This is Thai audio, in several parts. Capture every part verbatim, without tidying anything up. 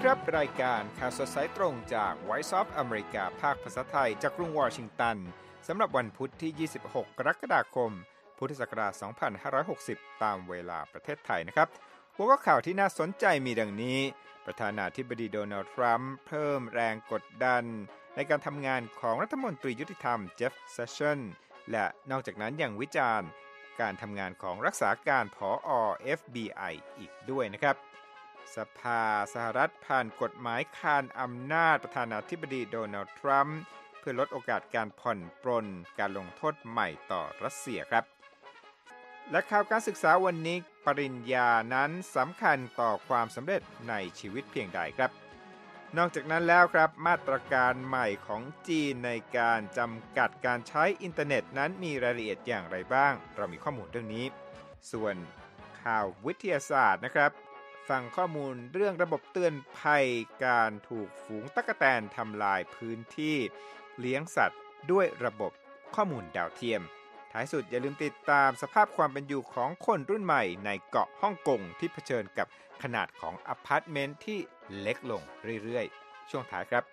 ครับรายการข่าวสดสายตรงจาก Voice of America ภาคภาษาไทยจากกรุงวอชิงตันสำหรับวันพุธที่ยี่สิบหกกรกฎาคมพุทธศักราชสองพันห้าร้อยหกสิบตามเวลาประเทศไทยนะครับหัวข้อข่าวที่น่าสนใจมีดังนี้ประธานาธิบดีโดนัลด์ทรัมป์เพิ่มแรงกดดันในการทำงานของรัฐมนตรียุติธรรมเจฟฟ์เซสชันและนอกจากนั้นยังวิจารณ์การทำงานของรักษาการผอ. เอฟ บี ไอ อีกด้วยนะครับสภาสหรัฐผ่านกฎหมายคานอำนาจประธานาธิบดีโดนัลด์ทรัมป์เพื่อลดโอกาสการผ่อนปรนการลงโทษใหม่ต่อรัสเซียครับและข่าวการศึกษาวันนี้ปริญญานั้นสำคัญต่อความสำเร็จในชีวิตเพียงใดครับนอกจากนั้นแล้วครับมาตรการใหม่ของจีนในการจำกัดการใช้อินเทอร์เน็ตนั้นมีรายละเอียดอย่างไรบ้างเรามีข้อมูลเรื่องนี้ส่วนข่าววิทยาศาสตร์นะครับฟังข้อมูลเรื่องระบบเตือนภัยการถูกฝูงตั๊กแตนทำลายพื้นที่เลี้ยงสัตว์ด้วยระบบข้อมูลดาวเทียมท้ายสุดอย่าลืมติดตามสภาพความเป็นอยู่ของคนรุ่นใหม่ในเกาะฮ่องกงที่เผชิญกับขนาดของอพาร์ตเมนต์ที่เล็กลงเรื่อยๆช่วงท้ายครับ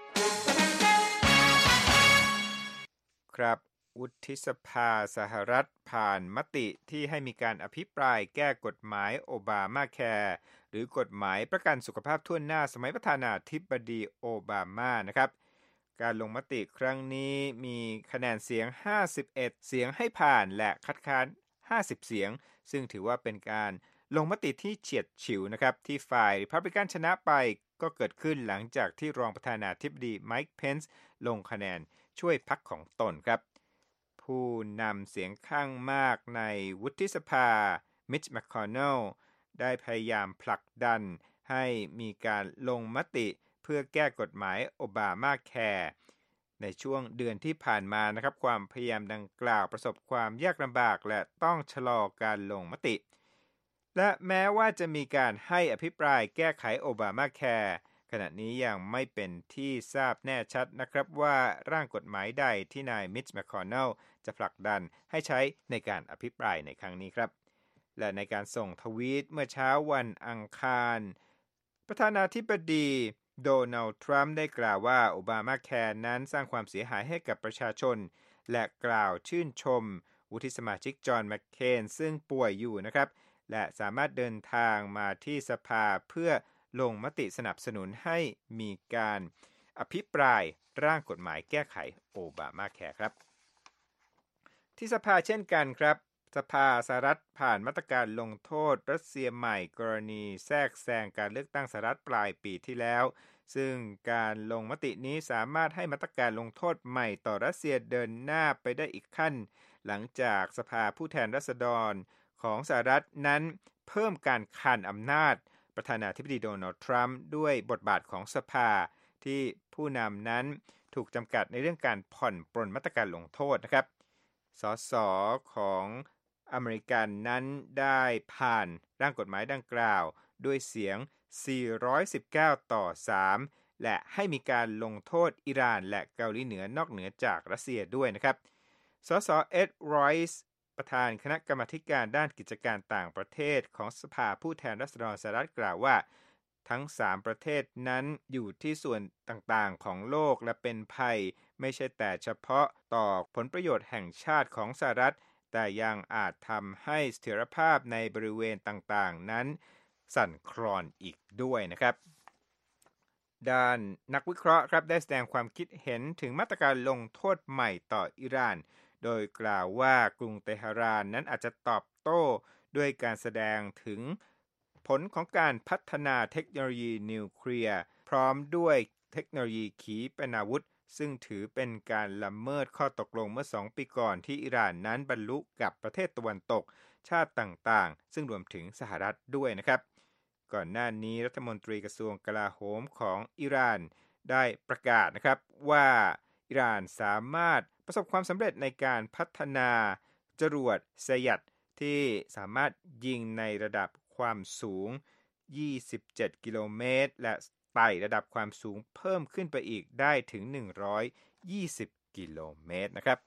ครับวุฒิสภาสหรัฐผ่านมติที่ให้มีการอภิปรายแก้กฎหมายโอบามาแคร์หรือกฎหมายประกันสุขภาพทั่วหน้าสมัยประธานาธิบดีโอบามานะครับการลงมติครั้งนี้มีคะแนนเสียงห้าสิบเอ็ดเสียงให้ผ่านและคัดค้านห้าสิบเสียงซึ่งถือว่าเป็นการลงมติที่เฉียดฉิวนะครับที่ฝ่ายริพับลิกันชนะไปก็เกิดขึ้นหลังจากที่รองประธานาธิบดีไมค์เพนซ์ลงคะแนนช่วยพรรคของตนครับผู้นำเสียงข้างมากในวุฒิสภามิตช์ แมคคอนเนลได้พยายามผลักดันให้มีการลงมติเพื่อแก้กฎหมายโอบามาแคร์ในช่วงเดือนที่ผ่านมานะครับความพยายามดังกล่าวประสบความยากลำบากและต้องชะลอการลงมติและแม้ว่าจะมีการให้อภิปรายแก้ไขโอบามาแคร์ขณะนี้ยังไม่เป็นที่ทราบแน่ชัดนะครับว่าร่างกฎหมายใดที่นายมิตช์ แมคคอนเนลจะผลักดันให้ใช้ในการอภิปรายในครั้งนี้ครับและในการส่งทวีตเมื่อเช้าวันอังคารประธานาธิบดีโดนัลด์ทรัมป์ได้กล่าวว่าโอบามาแคร์นั้นสร้างความเสียหายให้กับประชาชนและกล่าวชื่นชมวุฒิสมาชิกจอห์นแมคเคนซึ่งป่วยอยู่นะครับและสามารถเดินทางมาที่สภาเพื่อลงมติสนับสนุนให้มีการอภิปรายร่างกฎหมายแก้ไขโอบามาแคร์ครับที่สภาเช่นกันครับสภาสหรัฐผ่านมาตรการลงโทษรัสเซียใหม่กรณีแทรกแซงการเลือกตั้งสหรัฐปลายปีที่แล้วซึ่งการลงมตินี้สามารถให้มาตรการลงโทษใหม่ต่อรัสเซียเดินหน้าไปได้อีกขั้นหลังจากสภาผู้แทนราษฎรของสหรัฐนั้นเพิ่มการขานอำนาจประธานาธิบดีโดนัลด์ทรัมป์ด้วยบทบาทของสภาที่ผู้นำนั้นถูกจำกัดในเรื่องการผ่อนปรนมาตรการลงโทษนะครับสสของอเมริกันนั้นได้ผ่านร่างกฎหมายดังกล่าวด้วยเสียงสี่ร้อยสิบเก้าต่อสามและให้มีการลงโทษอิหร่านและเกาหลีเหนือนอกเหนือจากรัสเซียด้วยนะครับสสเอ็ดรอยส์ประธานคณะกรรมาการด้านกิจการต่างประเทศของสภาผู้แทนราษฎรสหรัฐกล่าวว่าทั้งสามประเทศนั้นอยู่ที่ส่วนต่างๆของโลกและเป็นภัยไม่ใช่แต่เฉพาะต่อผลประโยชน์แห่งชาติของสหรัฐแต่ยังอาจทำให้เสถียรภาพในบริเวณต่างๆนั้นสั่นคลอนอีกด้วยนะครับด้านนักวิเคราะห์ครับได้แสดงความคิดเห็นถึงมาตรการลงโทษใหม่ต่ออิหร่านโดยกล่าวว่ากรุงเตหะรานนั้นอาจจะตอบโต้ด้วยการแสดงถึงผลของการพัฒนาเทคโนโลยีนิวเคลียร์พร้อมด้วยเทคโนโลยีขีปนาวุธซึ่งถือเป็นการละเมิดข้อตกลงเมื่อสองปีก่อนที่อิหร่านนั้นบรรลุกับประเทศตะวันตกชาติต่างๆซึ่งรวมถึงสหรัฐด้วยนะครับก่อนหน้านี้รัฐมนตรีกระทรวงกลาโหมของอิหร่านได้ประกาศนะครับว่าอิหร่านสามารถประสบความสำเร็จในการพัฒนาจรวดไซยัดที่สามารถยิงในระดับความสูงยี่สิบเจ็ดกิโลเมตรและไต่ระดับความสูงเพิ่มขึ้นไปอีกได้ถึงหนึ่งร้อยยี่สิบกิโลเมตรนะครับ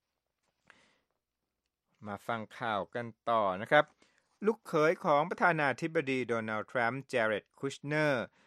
มาฟังข่าวกันต่อนะครับลูกเขยของประธานาธิบดีโดนัลด์ทรัมป์เจเร็ดคุชเนอร์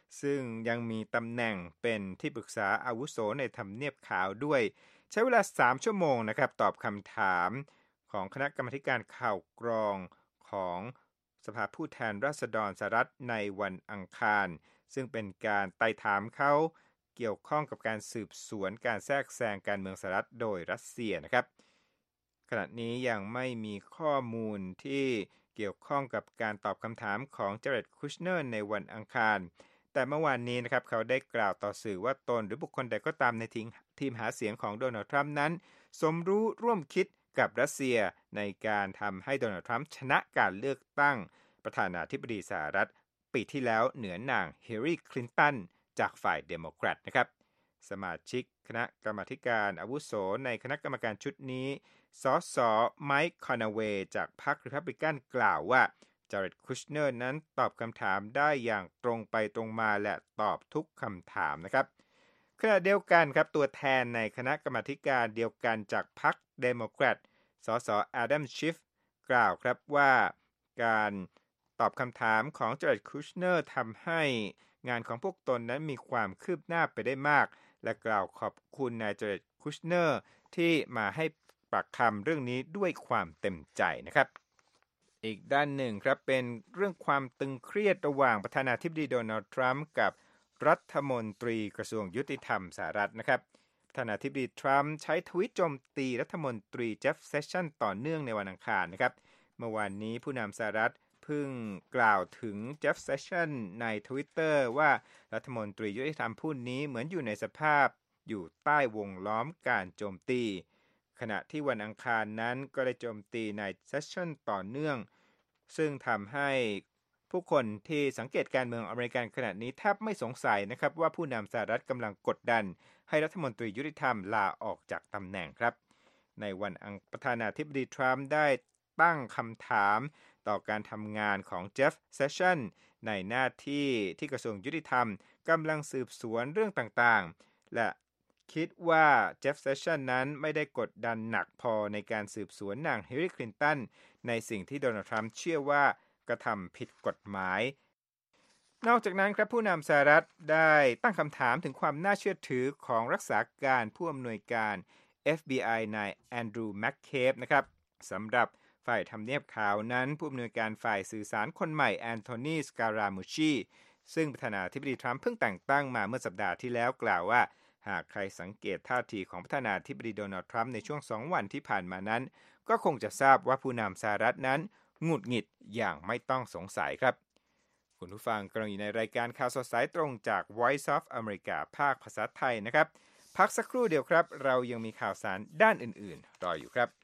ซึ่งยังมีตำแหน่งเป็นที่ปรึกษาอาวุโสในทำเนียบขาวด้วยใช้เวลาสามชั่วโมงนะครับตอบคำถามของคณะกรรมาการข่าวกรองของสภาผู้แทนราษฎรสหรัฐในวันอังคารซึ่งเป็นการไต่ถามเขาเกี่ยวข้องกับการสืบสวนการแทรกแซงการเมืองสหรัฐโดยรัสเซียนะครับขณะนี้ยังไม่มีข้อมูลที่เกี่ยวข้องกับการตอบคำถามของเจเร็ดคุชเนอร์ในวันอังคารแต่เมื่อวานนี้นะครับเขาได้กล่าวต่อสื่อว่าตนหรือบุคคลใดก็ตามในทีมหาเสียงของโดนัลด์ทรัมป์นั้นสมรู้ร่วมคิดกับรัสเซียในการทำให้โดนัลด์ทรัมป์ชนะการเลือกตั้งประธานาธิบดีสหรัฐปีที่แล้วเหนือนางฮิลลารีคลินตันจากฝ่ายเดโมแครตนะครับสมาชิกคณะกรรมาการอาวุโสในคณะกรรมการชุดนี้สสไมค์คอนเวย์จากพรรครีพับลิกันกล่าวว่าจาเร็ดคุชเนอร์นั้นตอบคำถามได้อย่างตรงไปตรงมาและตอบทุกคำถามนะครับขณะเดียวกันครับตัวแทนในคณะกรรมาการเดียวกันจากพรรคเดโมแครตสสแอดัมชิฟกล่าวครับว่าการตอบคำถามของจาเร็ดคุชเนอร์ทำให้งานของพวกตนนั้นมีความคืบหน้าไปได้มากและกล่าวขอบคุณนายจาเร็ดคุชเนอร์ที่มาให้ปากคำเรื่องนี้ด้วยความเต็มใจนะครับอีกด้านหนึ่งครับเป็นเรื่องความตึงเครียดระหว่างประธานาธิบดีโดนัลด์ทรัมป์กับรัฐมนตรีกระทรวงยุติธรรมสหรัฐนะครับประธานาธิบดีทรัมป์ใช้ทวิตโจมตีรัฐมนตรีเจฟเซสชันต่อเนื่องในวันอังคารนะครับเมื่อวานนี้ผู้นำสหรัฐเพิ่งกล่าวถึงเจฟเซสชันใน Twitter ว่ารัฐมนตรียุติธรรมผู้นี้เหมือนอยู่ในสภาพอยู่ใต้วงล้อมการโจมตีขณะที่วันอังคารนั้นก็ได้โจมตีนายเซสชันต่อเนื่องซึ่งทำให้ผู้คนที่สังเกตการเมืองอเมริกันขณะนี้แทบไม่สงสัยนะครับว่าผู้นำสหรัฐกำลังกดดันให้รัฐมนตรียุติธรรมลาออกจากตำแหน่งครับในวันอังประธานาธิบดีทรัมป์ได้ตั้งคำถามต่อการทำงานของเจฟเซสชันในหน้าที่ที่กระทรวงยุติธรรมกำลังสืบสวนเรื่องต่างๆและคิดว่าเจฟเซสชันนั้นไม่ได้กดดันหนักพอในการสืบสวนนางฮิลลารีคลินตันในสิ่งที่โดนัลด์ทรัมป์เชื่อว่ากระทำผิดกฎหมายนอกจากนั้นครับผู้นำสหรัฐได้ตั้งคำถามถึงความน่าเชื่อถือของรักษาการผู้อำนวยการ เอฟ บี ไอ นายแอนดรูว์แมคเคฟนะครับสำหรับฝ่ายทำเนียบขาวนั้นผู้อำนวยการฝ่ายสื่อสารคนใหม่แอนโทนีสการามูชีซึ่งประธานาธิบดีทรัมป์เพิ่งแต่งตั้งมาเมื่อสัปดาห์ที่แล้วกล่าวว่าหากใครสังเกตท่าทีของประธานาธิบดีโดนัลด์ทรัมป์ในช่วงสองวันที่ผ่านมานั้นก็คงจะทราบว่าผู้นำสหรัฐนั้นหงุดหงิดอย่างไม่ต้องสงสัยครับคุณผู้ฟังกำลังอยู่ในรายการข่าวสดสายตรงจาก Voice of America ภาคภาษาไทยนะครับพักสักครู่เดียวครับเรายังมีข่าวสารด้านอื่นๆรออยู่ครับ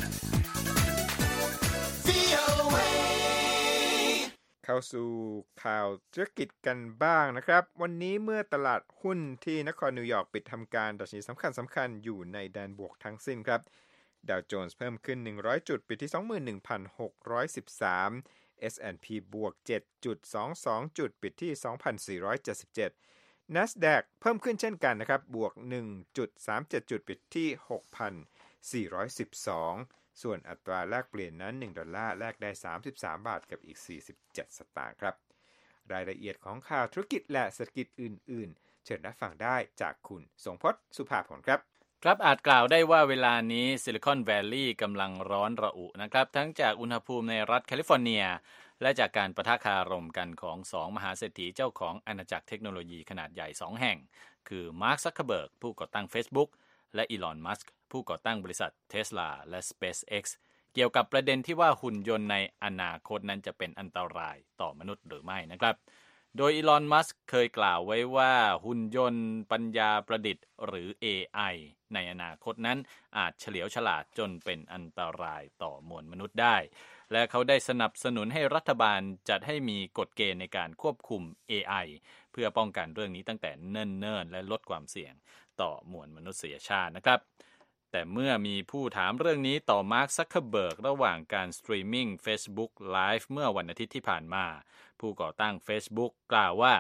เข้าสู่ข่าวธุรกิจกันบ้างนะครับวันนี้เมื่อตลาดหุ้นที่นครนิวยอร์กปิดทำการดัชนีสำคัญสำคัญอยู่ในแดนบวกทั้งสิ้นครับดาวโจนส์เพิ่มขึ้นหนึ่งร้อยจุดปิดที่ สองหมื่นหนึ่งพันหกร้อยสิบสาม เอส แอนด์ พี บวก เจ็ดจุดสองสอง จุดปิดที่ สองพันสี่ร้อยเจ็ดสิบเจ็ด NASDAQ เพิ่มขึ้นเช่นกันนะครับบวก หนึ่งจุดสามเจ็ด จุดปิดที่ หกพันสี่ร้อยสิบสองส่วนอัตราแลกเปลี่ยนนั้นหนึ่งดอลลาร์แลกได้สามสิบสามบาทกับอีกสี่สิบเจ็ดสตางค์ครับรายละเอียดของข่าวธุรกิจและเศรษฐกิจอื่นๆเชิญรับฟังได้จากคุณทรงพจน์สุภาพรครับครับอาจกล่าวได้ว่าเวลานี้ซิลิคอนแวลลีย์กำลังร้อนระอุนะครับทั้งจากอุณหภูมิในรัฐแคลิฟอร์เนียและจากการปะทะคารมกันของสองมหาเศรษฐีเจ้าของอาณาจักรเทคโนโลยีขนาดใหญ่สองแห่งคือมาร์ค ซักเคอร์เบิร์กผู้ก่อตั้ง Facebook และอีลอน มัสก์ผู้ก่อตั้งบริษัท Tesla และ SpaceX เกี่ยวกับประเด็นที่ว่าหุ่นยนต์ในอนาคตนั้นจะเป็นอันตรายต่อมนุษย์หรือไม่นะครับโดยอีลอน มัสก์เคยกล่าวไว้ว่าหุ่นยนต์ปัญญาประดิษฐ์หรือ เอ ไอ ในอนาคตนั้นอาจเฉลียวฉลาดจนเป็นอันตรายต่อมวลมนุษย์ได้และเขาได้สนับสนุนให้รัฐบาลจัดให้มีกฎเกณฑ์ในการควบคุม เอ ไอ เพื่อป้องกันเรื่องนี้ตั้งแต่เนิ่นๆและลดความเสี่ยงต่อมวลมนุษยชาตินะครับแต่เมื่อมีผู้ถามเรื่องนี้ต่อมาร์ค ซักเคอร์เบิร์กระหว่างการสตรีมมิ่ง Facebook Live เมื่อวันอาทิตย์ที่ผ่านมาผู้ก่อตั้ง Facebook กล่าวว่า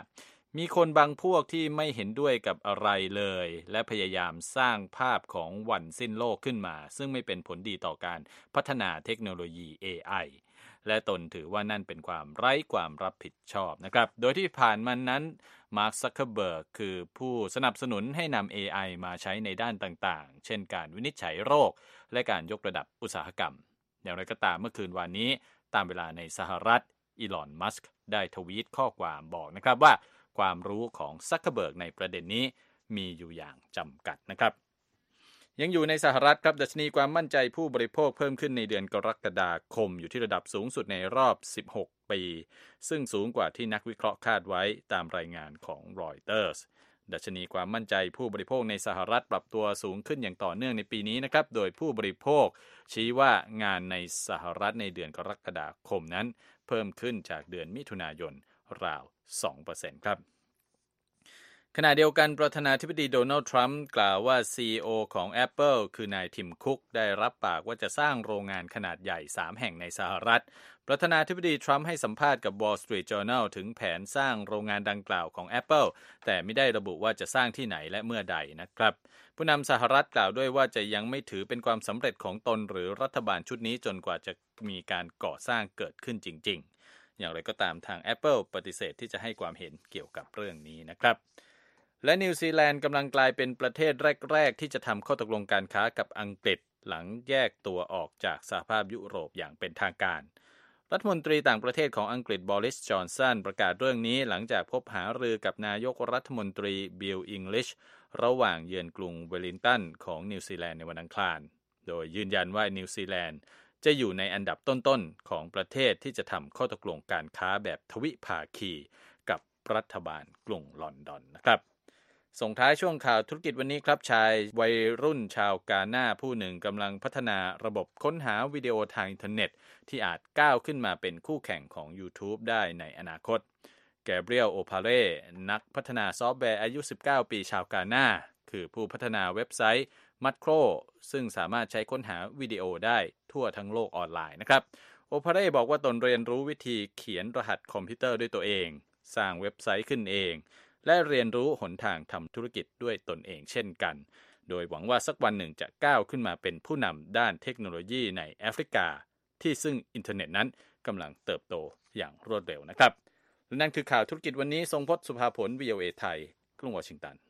มีคนบางพวกที่ไม่เห็นด้วยกับอะไรเลยและพยายามสร้างภาพของวันสิ้นโลกขึ้นมาซึ่งไม่เป็นผลดีต่อการพัฒนาเทคโนโลยี เอ ไอ และตนถือว่านั่นเป็นความไร้ความรับผิดชอบนะครับโดยที่ผ่านมานั้นมาร์ค ซักเคอร์เบิร์กคือผู้สนับสนุนให้นำ เอ ไอ มาใช้ในด้านต่างๆเช่นการวินิจฉัยโรคและการยกระดับอุตสาหกรรมอย่างไรก็ตามเมื่อคืนวานนี้ตามเวลาในสหรัฐอีลอน มัสก์ได้ทวีตข้อความบอกนะครับว่าความรู้ของซักเคอร์เบิร์กในประเด็นนี้มีอยู่อย่างจำกัดนะครับยังอยู่ในสหรัฐครับดัชนีความมั่นใจผู้บริโภคเพิ่มขึ้นในเดือนกรกฎาคมอยู่ที่ระดับสูงสุดในรอบสิบหกปีซึ่งสูงกว่าที่นักวิเคราะห์คาดไว้ตามรายงานของรอยเตอร์สดัชนีความมั่นใจผู้บริโภคในสหรัฐปรับตัวสูงขึ้นอย่างต่อเนื่องในปีนี้นะครับโดยผู้บริโภคชี้ว่างานในสหรัฐในเดือนกรกฎาคมนั้นเพิ่มขึ้นจากเดือนมิถุนายนราว สองเปอร์เซ็นต์ ครับขณะเดียวกันประธานาธิบดีโดนัลด์ทรัมป์กล่าวว่า ซี อี โอ ของ Apple คือนายทิมคุกได้รับปากว่าจะสร้างโรงงานขนาดใหญ่สามแห่งในสหรัฐประธานาธิบดีทรัมป์ให้สัมภาษณ์กับ Wall Street Journal ถึงแผนสร้างโรงงานดังกล่าวของ Apple แต่ไม่ได้ระบุว่าจะสร้างที่ไหนและเมื่อใดนะครับผู้นำสหรัฐกล่าวด้วยว่าจะยังไม่ถือเป็นความสำเร็จของตนหรือรัฐบาลชุดนี้จนกว่าจะมีการก่อสร้างเกิดขึ้นจริงๆอย่างไรก็ตามทาง Apple ปฏิเสธที่จะให้ความเห็นเกี่ยวกับเรื่องนี้นะครับและนิวซีแลนด์กำลังกลายเป็นประเทศแรกๆที่จะทำข้อตกลงการค้ากับอังกฤษหลังแยกตัวออกจากสหภาพยุโรปอย่างเป็นทางการรัฐมนตรีต่างประเทศของอังกฤษบอริส จอนสันประกาศเรื่องนี้หลังจากพบหารือกับนายกรัฐมนตรีบิล อิงลิชระหว่างเยือนกรุงเวลลิงตันของนิวซีแลนด์ในวันอังคารโดยยืนยันว่านิวซีแลนด์จะอยู่ในอันดับต้นๆของประเทศที่จะทำข้อตกลงการค้าแบบทวิภาคีกับรัฐบาลกรุงลอนดอนนะครับส่งท้ายช่วงข่าวธุรกิจวันนี้ครับชายวัยรุ่นชาวกาน่าผู้หนึ่งกำลังพัฒนาระบบค้นหาวิดีโอทางอินเทอร์เน็ตที่อาจก้าวขึ้นมาเป็นคู่แข่งของ YouTube ได้ในอนาคตแกเบรียล โอพาเร่นักพัฒนาซอฟต์แวร์อายุ สิบเก้า ปีชาวกาน่าคือผู้พัฒนาเว็บไซต์ Macro ซึ่งสามารถใช้ค้นหาวิดีโอได้ทั่วทั้งโลกออนไลน์นะครับโอพาเร่บอกว่าตนเรียนรู้วิธีเขียนรหัสคอมพิวเตอร์ด้วยตัวเองสร้างเว็บไซต์ขึ้นเองและเรียนรู้หนทางทำธุรกิจด้วยตนเองเช่นกันโดยหวังว่าสักวันหนึ่งจะก้าวขึ้นมาเป็นผู้นำด้านเทคโนโลยีในแอฟริกาที่ซึ่งอินเทอร์เน็ตนั้นกำลังเติบโตอย่างรวดเร็วนะครับและนั่นคือข่าวธุรกิจวันนี้ทรงพจน์ สุภาผล วี โอ เอ ไทยกรุงวอชิงตัน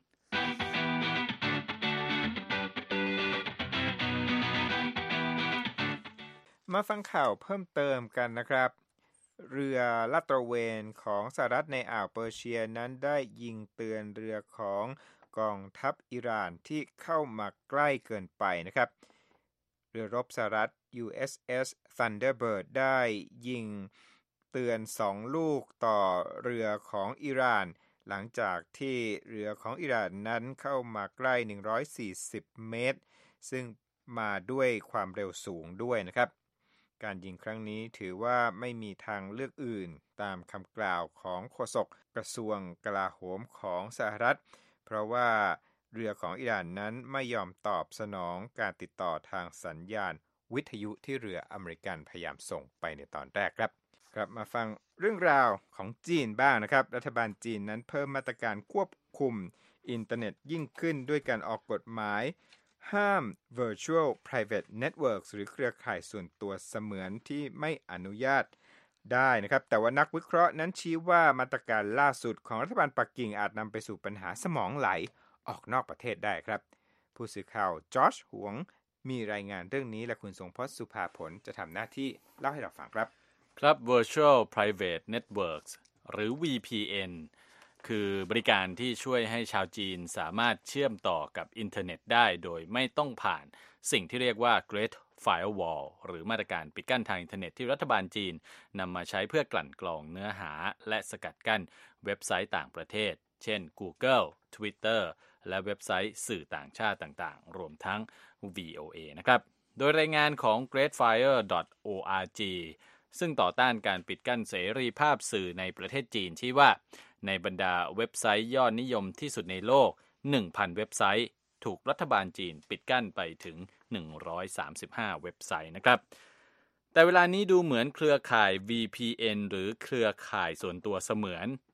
มาฟังข่าวเพิ่มเติมกันนะครับเรือลาดตระเวนของสหรัฐในอ่าวเปอร์เซียนั้นได้ยิงเตือนเรือของกองทัพอิหร่านที่เข้ามาใกล้เกินไปนะครับเรือรบสหรัฐ ยู เอส เอส Thunderbird ได้ยิงเตือนสองลูกต่อเรือของอิหร่านหลังจากที่เรือของอิหร่านนั้นเข้ามาใกล้หนึ่งร้อยสี่สิบเมตรซึ่งมาด้วยความเร็วสูงด้วยนะครับการยิงครั้งนี้ถือว่าไม่มีทางเลือกอื่นตามคำกล่าวของโฆษกกระทรวงกลาโหมของสหรัฐเพราะว่าเรือของอิหร่านนั้นไม่ยอมตอบสนองการติดต่อทางสัญญาณวิทยุที่เรืออเมริกันพยายามส่งไปในตอนแรกครับกลับมาฟังเรื่องราวของจีนบ้างนะครับรัฐบาลจีนนั้นเพิ่มมาตรการควบคุมอินเทอร์เน็ตยิ่งขึ้นด้วยการออกกฎหมายห้าม Virtual Private Networks หรือเครือข่ายส่วนตัวเสมือนที่ไม่อนุญาตได้นะครับแต่ว่านักวิเคราะห์นั้นชี้ว่ามาตรการล่าสุดของรัฐบาลปักกิ่งอาจนำไปสู่ปัญหาสมองไหลออกนอกประเทศได้ครับผู้สื่อข่าวจอร์จหวงมีรายงานเรื่องนี้และคุณทรงพจน์ สุภาผลจะทำหน้าที่เล่าให้เราฟังครับครับ Virtual Private Networks หรือ วี พี เอ็น คือบริการที่ช่วยให้ชาวจีนสามารถเชื่อมต่อกับอินเทอร์เน็ตได้โดยไม่ต้องผ่านสิ่งที่เรียกว่า Great Firewall หรือมาตรการปิดกั้นทางอินเทอร์เน็ตที่รัฐบาลจีนนำมาใช้เพื่อกลั่นกรองเนื้อหาและสกัดกั้นเว็บไซต์ต่างประเทศเช่น Google Twitter และเว็บไซต์สื่อต่างชาติต่างๆรวมทั้ง วี โอ เอ นะครับโดยรายงานของ เกรทไฟร์ ดอท โอ อาร์ จี ซึ่งต่อต้านการปิดกั้นเสรีภาพสื่อในประเทศจีนชี้ว่าในบรรดาเว็บไซต์ยอดนิยมที่สุดในโลก หนึ่งพัน เว็บไซต์ถูกรัฐบาลจีนปิดกั้นไปถึงหนึ่งร้อยสามสิบห้าเว็บไซต์นะครับแต่เวลานี้ดูเหมือนเครือข่าย วี พี เอ็น หรือเครือข่ายส่วนตัวเสมือน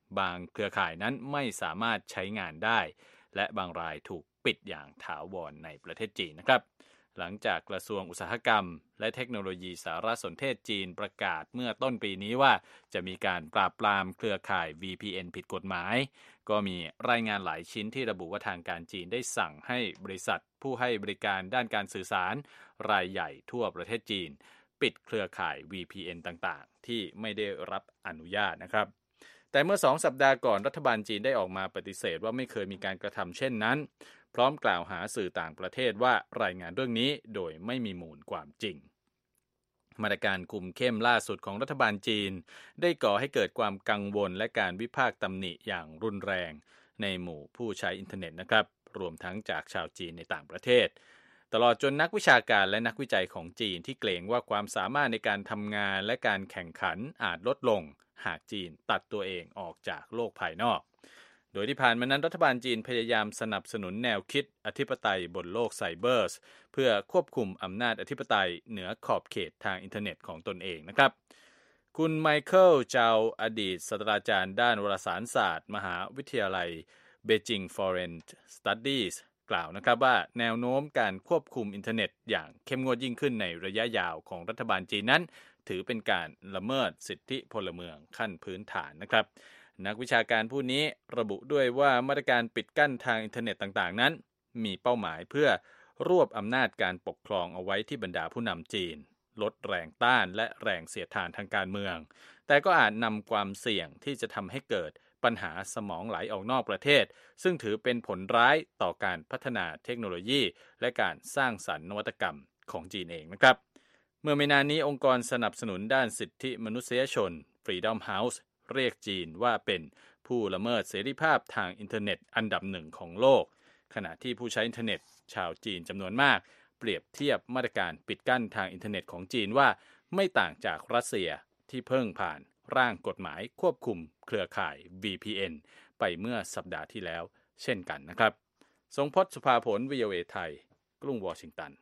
บางเครือข่ายนั้นไม่สามารถใช้งานได้และบางรายถูกปิดอย่างถาวรในประเทศจีนนะครับหลังจากกระทรวงอุตสาหกรรมและเทคโนโลยีสารสนเทศจีนประกาศเมื่อต้นปีนี้ว่าจะมีการปราบปรามเครือข่าย วี พี เอ็น ผิดกฎหมายก็มีรายงานหลายชิ้นที่ระบุว่าทางการจีนได้สั่งให้บริษัทผู้ให้บริการด้านการสื่อสารรายใหญ่ทั่วประเทศจีนปิดเครือข่าย วี พี เอ็น ต่างๆที่ไม่ได้รับอนุญาตนะครับแต่เมื่อสองสัปดาห์ก่อนรัฐบาลจีนได้ออกมาปฏิเสธว่าไม่เคยมีการกระทำเช่นนั้นพร้อมกล่าวหาสื่อต่างประเทศว่ารายงานเรื่องนี้โดยไม่มีมูลความจริงมาตรการคุมเข้มล่าสุดของรัฐบาลจีนได้ก่อให้เกิดความกังวลและการวิพากษ์ตำหนิอย่างรุนแรงในหมู่ผู้ใช้อินเทอร์เน็ตนะครับรวมทั้งจากชาวจีนในต่างประเทศตลอดจนนักวิชาการและนักวิจัยของจีนที่เกรงว่าความสามารถในการทำงานและการแข่งขันอาจลดลงหากจีนตัดตัวเองออกจากโลกภายนอกโดยที่ผ่านมานั้นรัฐบาลจีนพยายามสนับสนุนแนวคิดอธิปไตยบนโลกไซเบอร์เพื่อควบคุมอำนาจอธิปไตยเหนือขอบเขตทางอินเทอร์เน็ตของตนเองนะครับคุณไมเคิลเจาอดีตศาสตราจารย์ด้านวารสารศาสตร์มหาวิทยาลัย Beijing Foreign Studies กล่าวนะครับว่าแนวโน้มการควบคุมอินเทอร์เน็ตอย่างเข้มงวดยิ่งขึ้นในระยะยาวของรัฐบาลจีนนั้นถือเป็นการละเมิดสิทธิพลเมืองขั้นพื้นฐานนะครับนักวิชาการผู้นี้ระบุด้วยว่ามาตรการปิดกั้นทางอินเทอร์เน็ตต่างๆนั้นมีเป้าหมายเพื่อรวบอำนาจการปกครองเอาไว้ที่บรรดาผู้นำจีนลดแรงต้านและแรงเสียดทานทางการเมืองแต่ก็อาจนำความเสี่ยงที่จะทำให้เกิดปัญหาสมองไหลออกนอกประเทศซึ่งถือเป็นผลร้ายต่อการพัฒนาเทคโนโลยีและการสร้างสรรค์นวัตกรรมของจีนเองนะครับเมื่อไม่นานนี้องค์กรสนับสนุนด้านสิทธิมนุษยชน Freedom Houseเรียกจีนว่าเป็นผู้ละเมิดเสรีภาพทางอินเทอร์เน็ตอันดับหนึ่งของโลกขณะที่ผู้ใช้อินเทอร์เน็ตชาวจีนจำนวนมากเปรียบเทียบมาตรการปิดกั้นทางอินเทอร์เน็ตของจีนว่าไม่ต่างจากรัสเซียที่เพิ่งผ่านร่างกฎหมายควบคุมเครือข่าย วี พี เอ็น ไปเมื่อสัปดาห์ที่แล้วเช่นกันนะครับทรงพจน์ สุภาผล วี โอ เอ ไทยกรุงวอชิงตัน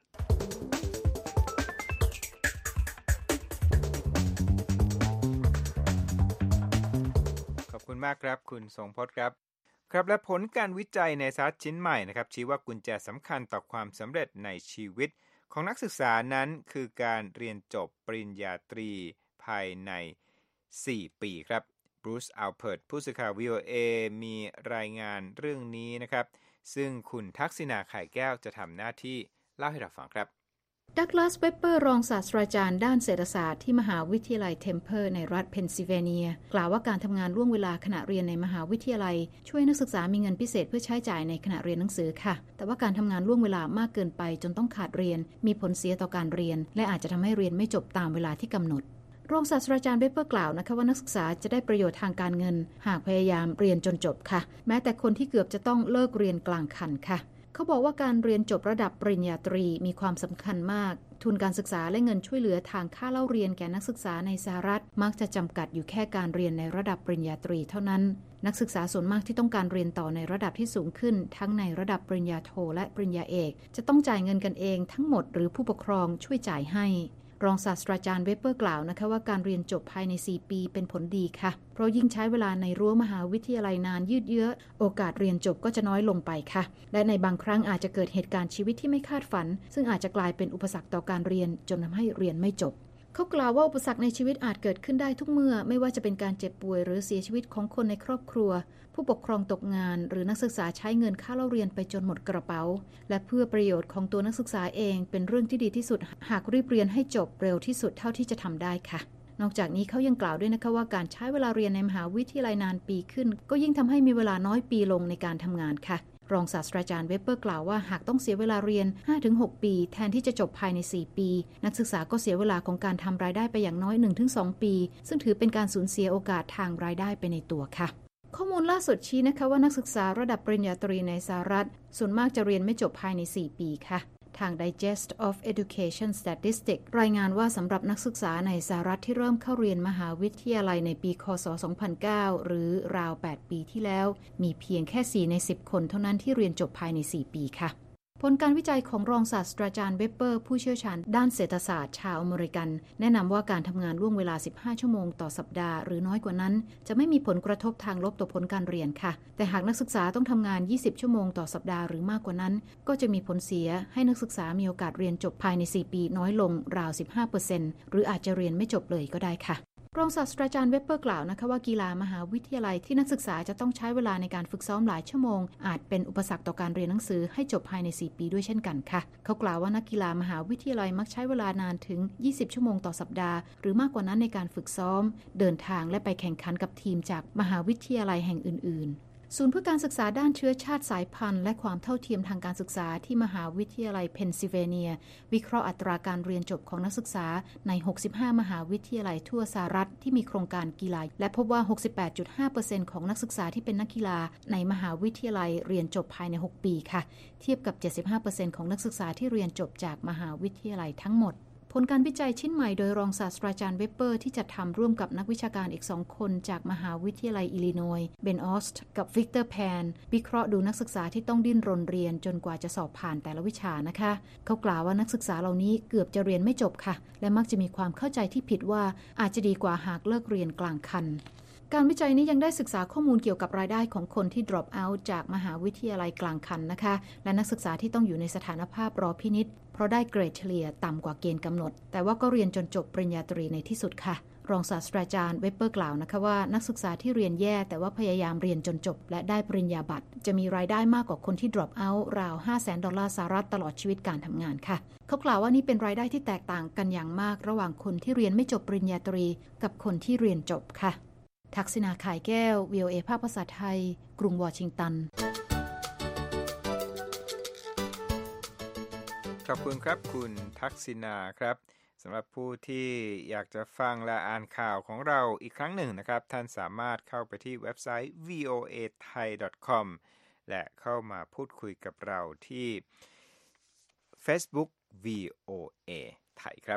ขอบคุณมากครับคุณทรงพจน์ครับครับและผลการวิจัยในสารชิ้นใหม่นะครับชี้ว่ากุญแจสำคัญต่อความสำเร็จในชีวิตของนักศึกษานั้นคือการเรียนจบปริญญาตรีภายในสี่ปีครับบรูซ อัลเพิร์ตผู้สื่อข่าว วี โอ เอ มีรายงานเรื่องนี้นะครับซึ่งคุณทักษิณา ไข่แก้วจะทำหน้าที่เล่าให้เราฟังครับดักลาส เวปเปอร์รองศาสตราจารย์ด้านเศรษฐศาสตร์ที่มหาวิทยาลัยเทมเพลในรัฐเพนซิลเวเนียกล่าวว่าการทำงานล่วงเวลาขณะเรียนในมหาวิทยาลัยช่วยนักศึกษามีเงินพิเศษเพื่อใช้จ่ายในขณะเรียนหนังสือค่ะแต่ว่าการทำงานล่วงเวลามากเกินไปจนต้องขาดเรียนมีผลเสียต่อการเรียนและอาจจะทำให้เรียนไม่จบตามเวลาที่กำหนดรองศาสตราจารย์เวปเปอร์กล่าวนะคะว่านักศึกษาจะได้ประโยชน์ทางการเงินหากพยายามเรียนจนจบค่ะแม้แต่คนที่เกือบจะต้องเลิกเรียนกลางคันค่ะเขาบอกว่าการเรียนจบระดับปริญญาตรีมีความสำคัญมากทุนการศึกษาและเงินช่วยเหลือทางค่าเล่าเรียนแก่นักศึกษาในสหรัฐมักจะจำกัดอยู่แค่การเรียนในระดับปริญญาตรีเท่านั้นนักศึกษาส่วนมากที่ต้องการเรียนต่อในระดับที่สูงขึ้นทั้งในระดับปริญญาโทและปริญญาเอกจะต้องจ่ายเงินกันเองทั้งหมดหรือผู้ปกครองช่วยจ่ายให้รองศาสตราจารย์เวปเปอร์กล่าวนะคะว่าการเรียนจบภายในสี่ปีเป็นผลดีค่ะเพราะยิ่งใช้เวลาในรั้วมหาวิทยาลัยนานยืดเยื้อโอกาสเรียนจบก็จะน้อยลงไปค่ะและในบางครั้งอาจจะเกิดเหตุการณ์ชีวิตที่ไม่คาดฝันซึ่งอาจจะกลายเป็นอุปสรรคต่อการเรียนจนทำให้เรียนไม่จบเขากล่าวว่าอุปสรรคในชีวิตอาจเกิดขึ้นได้ทุกเมื่อไม่ว่าจะเป็นการเจ็บป่วยหรือเสียชีวิตของคนในครอบครัวผู้ปกครองตกงานหรือนักศึกษาใช้เงินค่าเล่าเรียนไปจนหมดกระเป๋าและเพื่อประโยชน์ของตัวนักศึกษาเองเป็นเรื่องที่ดีที่สุดหากรีบเรียนให้จบเร็วที่สุดเท่าที่จะทำได้ค่ะนอกจากนี้เขายังกล่าวด้วยนะคะว่าการใช้เวลาเรียนในมหาวิทยาลัยนานปีขึ้นก็ยิ่งทำให้มีเวลาน้อยปีลงในการทำงานค่ะรองศาสตราจารย์เวปเปอร์กล่าวว่าหากต้องเสียเวลาเรียน ห้าถึงหก ปีแทนที่จะจบภายในสี่ปีนักศึกษาก็เสียเวลาของการทำรายได้ไปอย่างน้อย หนึ่งถึงสอง ปีซึ่งถือเป็นการสูญเสียโอกาสทางรายได้ไปในตัวค่ะข้อมูลล่าสุดชี้นะคะว่านักศึกษาระดับปริญญาตรีในสหรัฐส่วนมากจะเรียนไม่จบภายในสี่ปีค่ะทาง Digest of Education Statistics รายงานว่าสำหรับนักศึกษาในสหรัฐที่เริ่มเข้าเรียนมหาวิทยาลัยในปีค.ศ. สองพันเก้า หรือราวแปดปีที่แล้วมีเพียงแค่สี่ในสิบคนเท่านั้นที่เรียนจบภายในสี่ปีค่ะผลการวิจัยของรองศาสตราจารย์เวปเปอร์ผู้เชี่ยวชาญด้านเศรษฐศาสตร์ชาวอเมริกันแนะนำว่าการทำงานล่วงเวลาสิบห้าชั่วโมงต่อสัปดาห์หรือน้อยกว่านั้นจะไม่มีผลกระทบทางลบต่อผลการเรียนค่ะแต่หากนักศึกษาต้องทำงานยี่สิบชั่วโมงต่อสัปดาห์หรือมากกว่านั้นก็จะมีผลเสียให้นักศึกษามีโอกาสเรียนจบภายในสี่ปีน้อยลงราว สิบห้าเปอร์เซ็นต์ หรืออาจจะเรียนไม่จบเลยก็ได้ค่ะรองศาสตราจารย์เวปเปอร์กล่าวนะคะว่ากีฬามหาวิทยาลัยที่นักศึกษาจะต้องใช้เวลาในการฝึกซ้อมหลายชั่วโมงอาจเป็นอุปสรรคต่อการเรียนหนังสือให้จบภายในสี่ปีด้วยเช่นกันค่ะเขากล่าวว่านักกีฬามหาวิทยาลัยมักใช้เวลานานถึงยี่สิบชั่วโมงต่อสัปดาห์หรือมากกว่านั้นในการฝึกซ้อมเดินทางและไปแข่งขันกับทีมจากมหาวิทยาลัยแห่งอื่นๆศูนย์เพื่อการศึกษาด้านเชื้อชาติสายพันธุ์และความเท่าเทียมทางการศึกษาที่มหาวิทยาลัยเพนซิลเวเนียวิเคราะห์อัตราการเรียนจบของนักศึกษาในหกสิบห้ามหาวิทยาลัยทั่วสหรัฐที่มีโครงการกีฬาและพบว่า หกสิบแปดจุดห้าเปอร์เซ็นต์ ของนักศึกษาที่เป็นนักกีฬาในมหาวิทยาลัยเรียนจบภายในหกปีค่ะเทียบกับ เจ็ดสิบห้าเปอร์เซ็นต์ ของนักศึกษาที่เรียนจบจากมหาวิทยาลัยทั้งหมดผลการวิจัยชิ้นใหม่โดยรองศาสตราจารย์เวปเปอร์ที่จัดทำร่วมกับนักวิชาการอีกสองคนจากมหาวิทยาลัยอิลลินอยส์เบนออสต์กับวิกเตอร์แพนวิเคราะห์ดูนักศึกษาที่ต้องดิ้นรนเรียนจนกว่าจะสอบผ่านแต่ละวิชานะคะเขากล่าวว่านักศึกษาเหล่านี้เกือบจะเรียนไม่จบค่ะและมักจะมีความเข้าใจที่ผิดว่าอาจจะดีกว่าหากเลิกเรียนกลางคันการวิจัยนี้ยังได้ศึกษาข้อมูลเกี่ยวกับรายได้ของคนที่ drop out จากมหาวิทยาลัยกลางคันนะคะและนักศึกษาที่ต้องอยู่ในสถานภาพรอพินิจเพราะได้เกรดเฉลี่ยต่ำกว่าเกณฑ์กำหนดแต่ว่าก็เรียนจนจบปริญญาตรีในที่สุดค่ะรองศาสตราจารย์เวปเปอร์กล่าวนะคะว่านักศึกษาที่เรียนแย่แต่ว่าพยายามเรียนจนจบและได้ปริญญาบัตรจะมีรายได้มากกว่าคนที่ drop out ราว ห้าแสนดอลลาร์สหรัฐตลอดชีวิตการทำงานค่ะเขากล่าวว่านี่เป็นรายได้ที่แตกต่างกันอย่างมากระหว่างคนที่เรียนไม่จบปริญญาตรีกับคนที่เรียนจบค่ะทักษิณาข่ายแก้ว วี โอ เอ ภาคภาษาไทยกรุงวอชิงตันขอบคุณครับคุณทักษิณาครับสำหรับผู้ที่อยากจะฟังและอ่านข่าวของเราอีกครั้งหนึ่งนะครับท่านสามารถเข้าไปที่เว็บไซต์ วี โอ เอ ไทย ดอท คอม และเข้ามาพูดคุยกับเราที่ Facebook วี โอ เอ ไทยครับ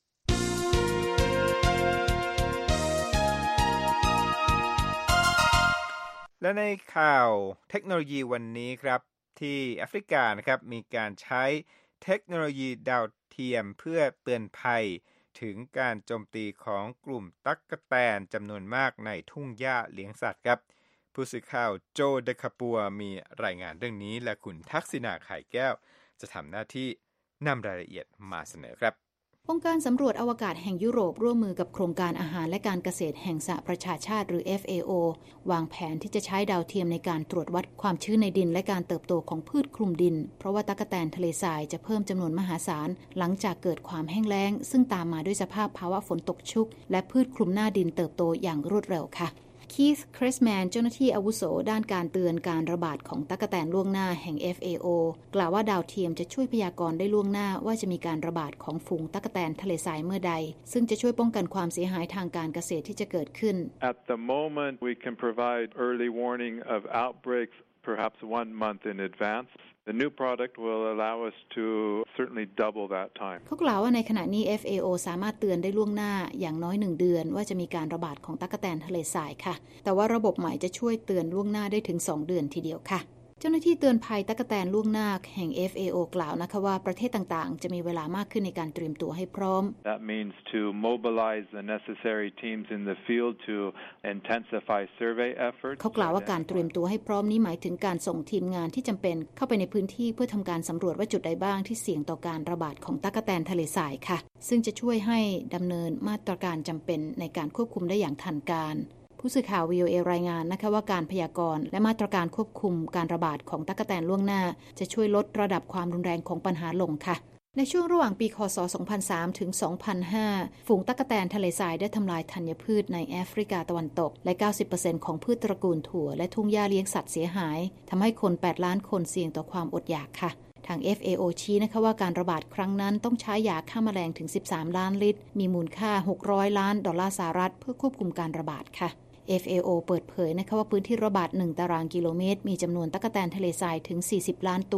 และในข่าวเทคโนโลยีวันนี้ครับที่แอฟริกานะครับมีการใช้เทคโนโลยีดาวเทียมเพื่อเตือนภัยถึงการโจมตีของกลุ่มตั๊กแตนจำนวนมากในทุ่งหญ้าเลี้ยงสัตว์ครับผู้สื่อข่าวโจเดคาปัวมีรายงานเรื่องนี้และคุณทักษิณาไข่แก้วจะทำหน้าที่นำรายละเอียดมาเสนอครับองค์การสำรวจอวกาศแห่งยุโรปร่วมมือกับโครงการอาหารและการเกษตรแห่งสหประชาชาติหรือ เอฟ เอ โอ วางแผนที่จะใช้ดาวเทียมในการตรวจวัดความชื้นในดินและการเติบโตของพืชคลุมดินเพราะว่าตั๊กแตนทะเลทรายจะเพิ่มจำนวนมหาศาลหลังจากเกิดความแห้งแล้งซึ่งตามมาด้วยสภาพภาวะฝนตกชุกและพืชคลุมหน้าดินเติบโตอย่างรวดเร็วค่ะคีธ เครสแมนเจ้าหน้าที่อาวุโสด้านการเตือนการระบาดของตั๊กแตนล่วงหน้าแห่ง เอฟ เอ โอ กล่าวว่าดาวเทียมจะช่วยพยากรณ์ได้ล่วงหน้าว่าจะมีการระบาดของฝูงตั๊กแตนทะเลทรายเมื่อใดซึ่งจะช่วยป้องกันความเสียหายทางการเกษตรที่จะเกิดขึ้น At the moment we can provide early warning of outbreaks perhaps one month in advance.The new product will allow us to certainly double that time. เขากล่าวว่าในขณะนี้ เอฟ เอ โอ สามารถเตือนได้ล่วงหน้าอย่างน้อยหนึ่งเดือนว่าจะมีการระบาดของตั๊กแตนทะเลทรายค่ะแต่ว่าระบบใหม่จะช่วยเตือนล่วงหน้าได้ถึงสองเดือนทีเดียวค่ะเจ้าหน้าที่เตือนภัยตั๊กแตนล่วงหน้าแห่ง เอฟ เอ โอ กล่าวนะคะว่าประเทศต่างๆจะมีเวลามากขึ้นในการเตรียมตัวให้พร้อม That means to mobilize the necessary teams in the field to intensify survey efforts. เขากล่าวว่าการเตรียมตัวให้พร้อมนี้หมายถึงการส่งทีมงานที่จำเป็นเข้าไปในพื้นที่เพื่อทำการสำรวจว่าจุดใดบ้างที่เสี่ยงต่อการระบาดของตั๊กแตนทะเลทรายค่ะซึ่งจะช่วยให้ดำเนินมาตรการจำเป็นในการควบคุมได้อย่างทันการผู้สื่อข่าว วี โอ เอ รายงานนะคะว่าการพยากรณ์และมาตรการควบคุมการระบาดของตั๊กแตนล่วงหน้าจะช่วยลดระดับความรุนแรงของปัญหาลงค่ะในช่วงระหว่างปีค.ศ. สองพันสาม ถึง สองพันห้า ฝูงตั๊กแตนทะเลทรายได้ทำลายธัญพืชในแอฟริกาตะวันตกและ เก้าสิบเปอร์เซ็นต์ ของพืชตระกูลถั่วและทุ่งหญ้าเลี้ยงสัตว์เสียหายทำให้คนแปดล้านคนเสี่ยงต่อความอดอยากค่ะทาง เอฟ เอ โอ ชี้นะคะว่าการระบาดครั้งนั้นต้องใช้ยาฆ่าแมลงถึงสิบสามล้านลิตรมีมูลค่าหกร้อยล้านดอลลาร์สหรัฐเพื่อควบคุมการระบาดค่ะเอฟ เอ โอ เปิดเผยนะคะว่าพื้นที่ระบาดหนึ่งตารางกิโลเมตรมีจำนวนตั๊กแตนทะเลทรายถึงสี่สิบล้านตัว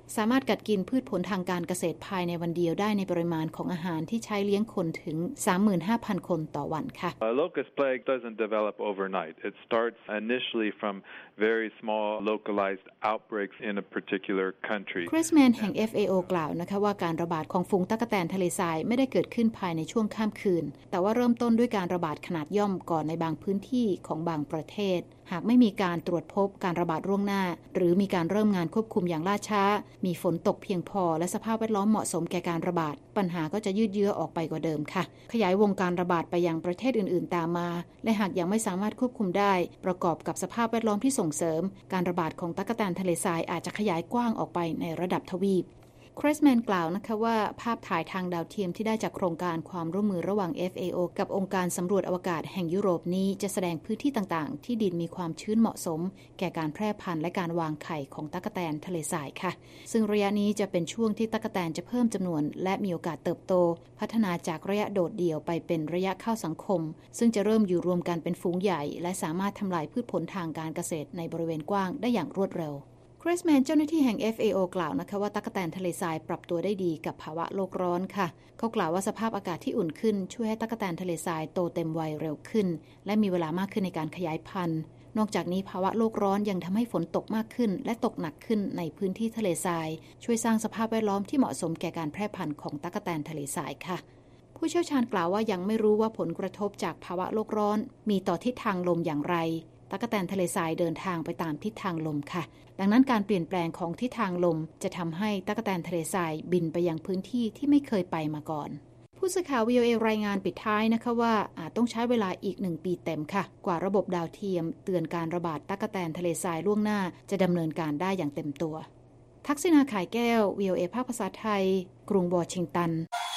สามารถกัดกินพืชผลทางการเกษตรภายในวันเดียวได้ในปริมาณของอาหารที่ใช้เลี้ยงคนถึง สามหมื่นห้าพัน คนต่อวันค่ะ A locust plague doesn't develop overnight. It starts initially from very small localized outbreaks in a particular country. Chris Mann แห่ง เอฟ เอ โอ กล่าวนะคะว่าการระบาดของฝูงตั๊กแตนทะเลทรายไม่ได้เกิดขึ้นภายในช่วงข้ามคืนแต่ว่าเริ่มต้นด้วยการระบาดขนาดย่อมก่อนในบางพื้นที่ของบางประเทศหากไม่มีการตรวจพบการระบาดล่วงหน้าหรือมีการเริ่มงานควบคุมอย่างล่าช้ามีฝนตกเพียงพอและสภาพแวดล้อมเหมาะสมแก่การระบาดปัญหาก็จะยืดเยื้อออกไปกว่าเดิมค่ะขยายวงการระบาดไปยังประเทศอื่นๆตามมาและหากยังไม่สามารถควบคุมได้ประกอบกับสภาพแวดล้อมที่ส่งเสริมการระบาดของตั๊กแตนทะเลทรายอาจจะขยายกว้างออกไปในระดับทวีปคริสแมนกล่าวนะคะว่าภาพถ่ายทางดาวเทียมที่ได้จากโครงการความร่วมมือระหว่าง เอฟ เอ โอ กับองค์การสำรวจอวกาศแห่งยุโรปนี้จะแสดงพื้นที่ต่างๆที่ดินมีความชื้นเหมาะสมแก่การแพร่พันธุ์และการวางไข่ของตั๊กแตนทะเลทรายค่ะซึ่งระยะนี้จะเป็นช่วงที่ตั๊กแตนจะเพิ่มจำนวนและมีโอกาสเติบโตพัฒนาจากระยะโดดเดี่ยวไปเป็นระยะเข้าสังคมซึ่งจะเริ่มอยู่รวมกันเป็นฝูงใหญ่และสามารถทำลายพืชผลทางการเกษตรในบริเวณกว้างได้อย่างรวดเร็วคริสแมนเจ้าหน้าที่แห่ง เอฟ เอ โอ กล่าวนะคะว่าตั๊กแตนทะเลทรายปรับตัวได้ดีกับภาวะโลกร้อนค่ะเขากล่าวว่าสภาพอากาศที่อุ่นขึ้นช่วยให้ตั๊กแตนทะเลทรายโตเต็มวัยเร็วขึ้นและมีเวลามากขึ้นในการขยายพันธุ์นอกจากนี้ภาวะโลกร้อนยังทำให้ฝนตกมากขึ้นและตกหนักขึ้นในพื้นที่ทะเลทรายช่วยสร้างสภาพแวดล้อมที่เหมาะสมแก่การแพร่พันธุ์ของตั๊กแตนทะเลทรายค่ะผู้เชี่ยวชาญกล่าวว่ายังไม่รู้ว่าผลกระทบจากภาวะโลกร้อนมีต่อทิศทางลมอย่างไรตั๊กแตนทะเลทรายเดินทางไปตามทิศทางลมค่ะดังนั้นการเปลี่ยนแปลงของทิศทางลมจะทำให้ตั๊กแตนทะเลทรายบินไปยังพื้นที่ที่ไม่เคยไปมาก่อนผู้สื่อข่าว วี โอ เอ รายงานปิดท้ายนะคะว่าอาจต้องใช้เวลาอีกหนึ่งปีเต็มค่ะกว่าระบบดาวเทียมเตือนการระบาดตั๊กแตนทะเลทรายล่วงหน้าจะดำเนินการได้อย่างเต็มตัวทักษิณา ข่ายแก้ว วี โอ เอ ภาคภาษาไทยกรุงวอชิงตัน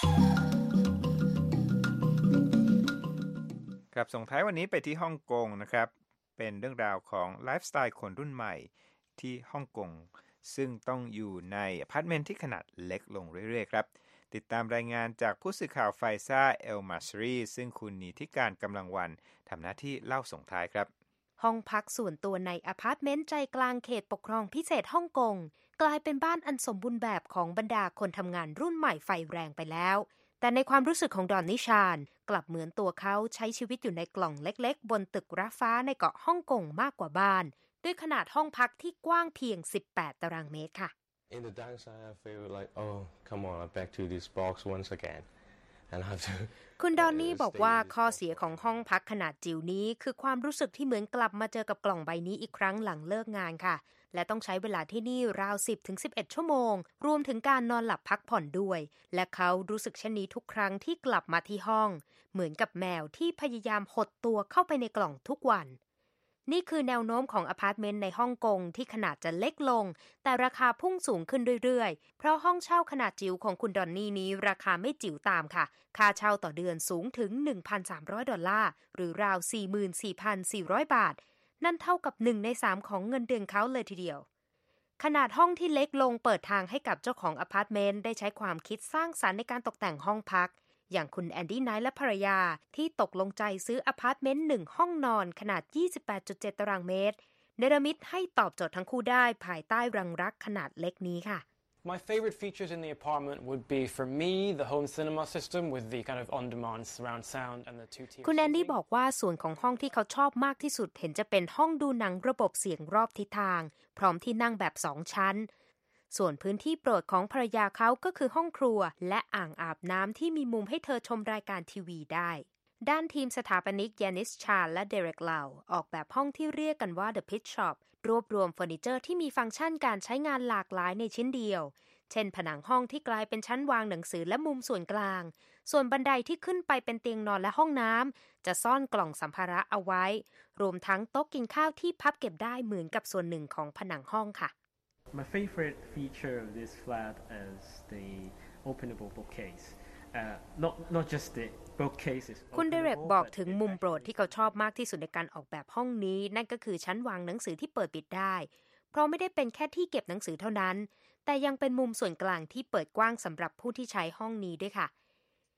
ครับส่งท้ายวันนี้ไปที่ฮ่องกงนะครับเป็นเรื่องราวของไลฟ์สไตล์คนรุ่นใหม่ที่ฮ่องกงซึ่งต้องอยู่ในอพาร์ตเมนต์ที่ขนาดเล็กลงเรื่อยๆครับติดตามรายงานจากผู้สื่อข่าวไฟซ่าเอลมาสรีซึ่งคุณนิติการกำลังวันทำหน้าที่เล่าส่งท้ายครับห้องพักส่วนตัวในอพาร์ตเมนต์ใจกลางเขตปกครองพิเศษฮ่องกงกลายเป็นบ้านอันสมบูรณ์แบบของบรรดาคนทำงานรุ่นใหม่ไฟแรงไปแล้วแต่ในความรู้สึกของดอนนิชานกลับเหมือนตัวเขาใช้ชีวิตอยู่ในกล่องเล็กๆบนตึกระฟ้าในเกาะฮ่องกงมากกว่าบ้านด้วยขนาดห้องพักที่กว้างเพียงสิบแปดตารางเมตรค่ะ In the downside, I feel like, oh, come on, I'm back to this box once again, and I have to. คุณดอนนี่บอกว่าข้อเสียของห้องพักขนาดจิ๋วนี้คือความรู้สึกที่เหมือนกลับมาเจอกับกล่องใบนี้อีกครั้งหลังเลิกงานค่ะและต้องใช้เวลาที่นี่ราว สิบถึงสิบเอ็ด ชั่วโมงรวมถึงการนอนหลับพักผ่อนด้วยและเขารู้สึกเช่นนี้ทุกครั้งที่กลับมาที่ห้องเหมือนกับแมวที่พยายามหดตัวเข้าไปในกล่องทุกวันนี่คือแนวโน้มของอพาร์ตเมนต์ในฮ่องกงที่ขนาดจะเล็กลงแต่ราคาพุ่งสูงขึ้นเรื่อยๆเพราะห้องเช่าขนาดจิ๋วของคุณดอนนี่นี้ราคาไม่จิ๋วตามค่ะค่าเช่าต่อเดือนสูงถึง หนึ่งพันสามร้อย ดอลลาร์หรือราว สี่หมื่นสี่พันสี่ร้อย บาทนั่นเท่ากับหนึ่งในสามของเงินเดือนเขาเลยทีเดียวขนาดห้องที่เล็กลงเปิดทางให้กับเจ้าของอพาร์ตเมนต์ได้ใช้ความคิดสร้างสรรค์ในการตกแต่งห้องพักอย่างคุณแอนดี้ไนท์และภรรยาที่ตกลงใจซื้ออพาร์ตเมนต์หนึ่งห้องนอนขนาด ยี่สิบแปดจุดเจ็ด ตารางเมตรเนรมิตให้ตอบโจทย์ทั้งคู่ได้ภายใต้รังรักขนาดเล็กนี้ค่ะ My favorite features in the apartment would be for me the home cinema system with the kind of on-demand surround sound and the two-tier คุณแอนดี้บอกว่าส่วนของห้องที่เขาชอบมากที่สุดเห็นจะเป็นห้องดูหนังระบบเสียงรอบทิศทางพร้อมที่นั่งแบบสองชั้นส่วนพื้นที่โปรดของภรรยาเขาก็คือห้องครัวและอ่างอาบน้ำที่มีมุมให้เธอชมรายการทีวีได้ด้านทีมสถาปนิกยานิสชาญและเดเร็กเหลาออกแบบห้องที่เรียกกันว่า The Pit Shop รวบรวมเฟอร์นิเจอร์ที่มีฟังก์ชันการใช้งานหลากหลายในชิ้นเดียวเช่นผนังห้องที่กลายเป็นชั้นวางหนังสือและมุมส่วนกลางส่วนบันไดที่ขึ้นไปเป็นเตียงนอนและห้องน้ำจะซ่อนกล่องสัมภาระเอาไว้รวมทั้งโต๊ะกินข้าวที่พับเก็บได้เหมือนกับส่วนหนึ่งของผนังห้องค่ะ My favorite feature of this flat is the openable bookcase. Uh, not not just the bookcase is openable. คุณเดเร็กบอกถึงมุมโปรดที่เขาชอบมากที่สุดในการออกแบบห้องนี้นั่นก็คือชั้นวางหนังสือที่เปิดปิดได้เพราะไม่ได้เป็นแค่ที่เก็บหนังสือเท่านั้นแต่ยังเป็นมุมส่วนกลางที่เปิดกว้างสำหรับผู้ที่ใช้ห้องนี้ด้วยค่ะ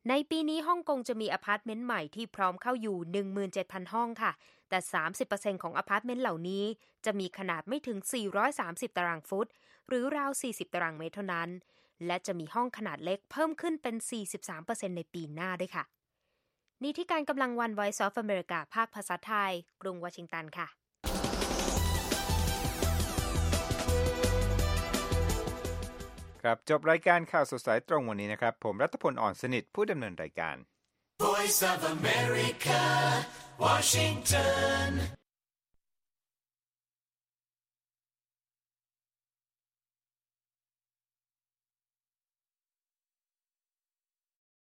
ในปีนี้ฮ่องกงจะมีอพาร์ตเมนต์ใหม่ที่พร้อมเข้าอยู่ หนึ่งหมื่นเจ็ดพัน ห้องค่ะแต่ สามสิบเปอร์เซ็นต์ ของอพาร์ตเมนต์เหล่านี้จะมีขนาดไม่ถึงสี่ร้อยสามสิบตารางฟุตหรือราวสี่สิบตารางเมตรเท่านั้นและจะมีห้องขนาดเล็กเพิ่มขึ้นเป็น สี่สิบสามเปอร์เซ็นต์ ในปีหน้าด้วยค่ะนี่ที่การกำลังวัน Voice of America ภาคภาษาไทยกรุงวอชิงตันค่ะครับจบรายการข่าวสดสายตรงวันนี้นะครับผมรัตพลอ่อนสนิทผู้ดำเนินรายการ Voice of America Washington